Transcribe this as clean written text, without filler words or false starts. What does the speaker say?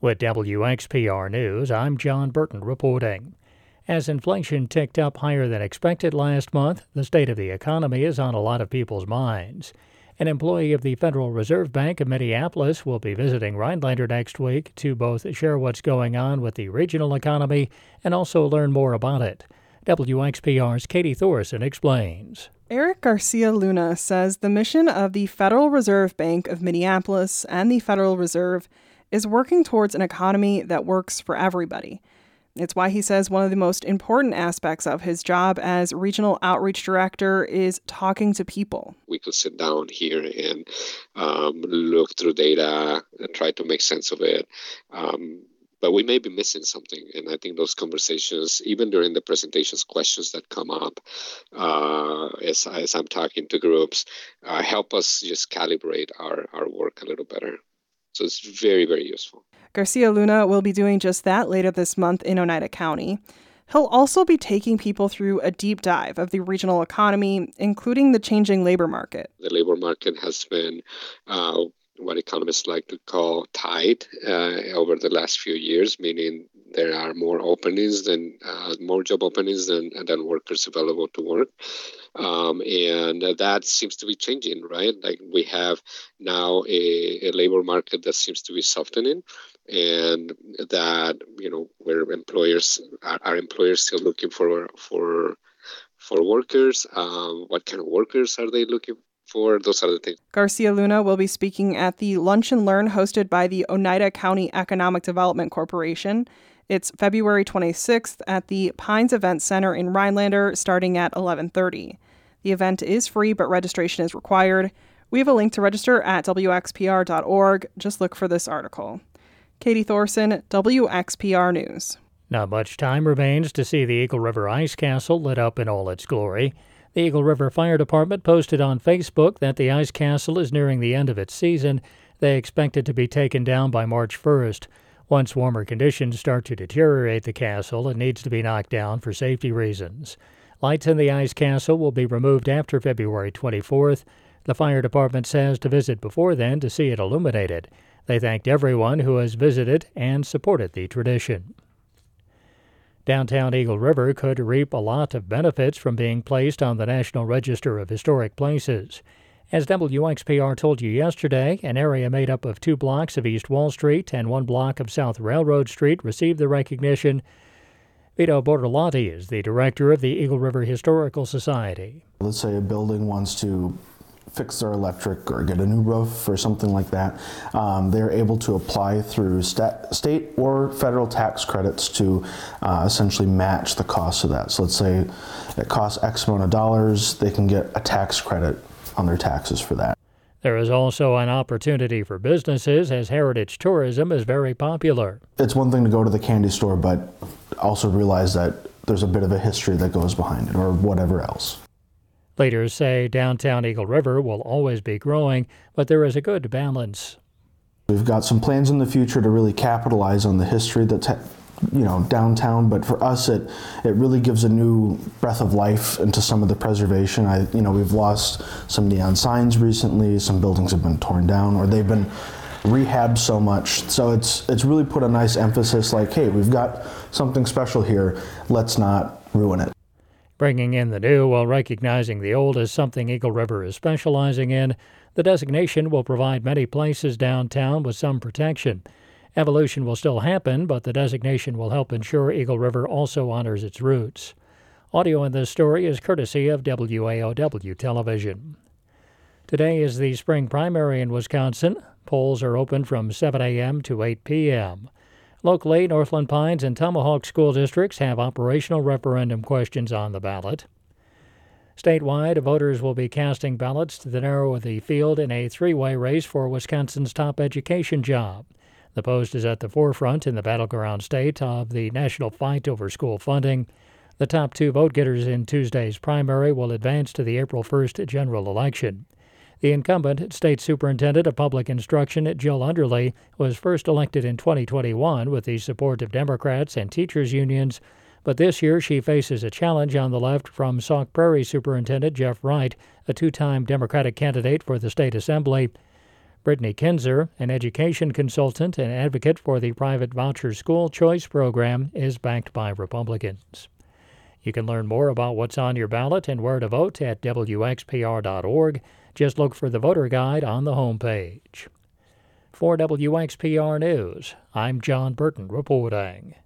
With WXPR News, I'm John Burton reporting. As inflation ticked up higher than expected last month, the state of the economy is on a lot of people's minds. An employee of the Federal Reserve Bank of Minneapolis will be visiting Rhinelander next week to both share what's going on with the regional economy and also learn more about it. WXPR's Katie Thorson explains. Eric Garcia Luna says the mission of the Federal Reserve Bank of Minneapolis and the Federal Reserve is working towards an economy that works for everybody. It's why he says one of the most important aspects of his job as regional outreach director is talking to people. We could sit down here and look through data and try to make sense of it. But we may be missing something. And I think those conversations, even during the presentations, questions that come up as I'm talking to groups, help us just calibrate our work a little better. So it's very, very useful. Garcia Luna will be doing just that later this month in Oneida County. He'll also be taking people through a deep dive of the regional economy, including the changing labor market. The labor market has been what economists like to call tight over the last few years, meaning there are more job openings than workers available to work. And that seems to be changing, right? Like we have now a labor market that seems to be softening, and that, where are employers still looking for workers? What kind of workers are they looking for? Those are the things. Garcia Luna will be speaking at the Lunch and Learn hosted by the Oneida County Economic Development Corporation. It's February 26th at the Pines Event Center in Rhinelander, starting at 11:30. The event is free, but registration is required. We have a link to register at wxpr.org. Just look for this article. Katie Thorson, WXPR News. Not much time remains to see the Eagle River Ice Castle lit up in all its glory. The Eagle River Fire Department posted on Facebook that the ice castle is nearing the end of its season. They expect it to be taken down by March 1st. Once warmer conditions start to deteriorate the castle, it needs to be knocked down for safety reasons. Lights in the ice castle will be removed after February 24th. The fire department says to visit before then to see it illuminated. They thanked everyone who has visited and supported the tradition. Downtown Eagle River could reap a lot of benefits from being placed on the National Register of Historic Places. As WXPR told you yesterday, an area made up of 2 blocks of East Wall Street and 1 block of South Railroad Street received the recognition. Vito Bortolotti is the director of the Eagle River Historical Society. Let's say a building wants to fix their electric or get a new roof or something like that. They're able to apply through state or federal tax credits to essentially match the cost of that. So let's say it costs X amount of dollars, they can get a tax credit on their taxes for that. There is also an opportunity for businesses as heritage tourism is very popular. It's one thing to go to the candy store, but also realize that there's a bit of a history that goes behind it or whatever else. Leaders say downtown Eagle River will always be growing, but there is a good balance. We've got some plans in the future to really capitalize on the history that's downtown, but for us it really gives a new breath of life into some of the preservation. We've lost some neon signs recently, some buildings have been torn down or they've been rehabbed so much. So it's really put a nice emphasis like, hey, we've got something special here, let's not ruin it. Bringing in the new while recognizing the old is something Eagle River is specializing in. The designation will provide many places downtown with some protection. Evolution will still happen, but the designation will help ensure Eagle River also honors its roots. Audio in this story is courtesy of WAOW Television. Today is the spring primary in Wisconsin. Polls are open from 7 a.m. to 8 p.m. Locally, Northland Pines and Tomahawk school districts have operational referendum questions on the ballot. Statewide, voters will be casting ballots to narrow the field in a 3-way race for Wisconsin's top education job. The Post is at the forefront in the battleground state of the national fight over school funding. The top 2 vote-getters in Tuesday's primary will advance to the April 1st general election. The incumbent State Superintendent of Public Instruction, Jill Underly, was first elected in 2021 with the support of Democrats and teachers' unions, but this year she faces a challenge on the left from Sauk Prairie Superintendent Jeff Wright, a 2-time Democratic candidate for the state assembly. Brittany Kinzer, an education consultant and advocate for the private voucher school choice program, is backed by Republicans. You can learn more about what's on your ballot and where to vote at WXPR.org. Just look for the voter guide on the homepage. For WXPR News, I'm John Burton reporting.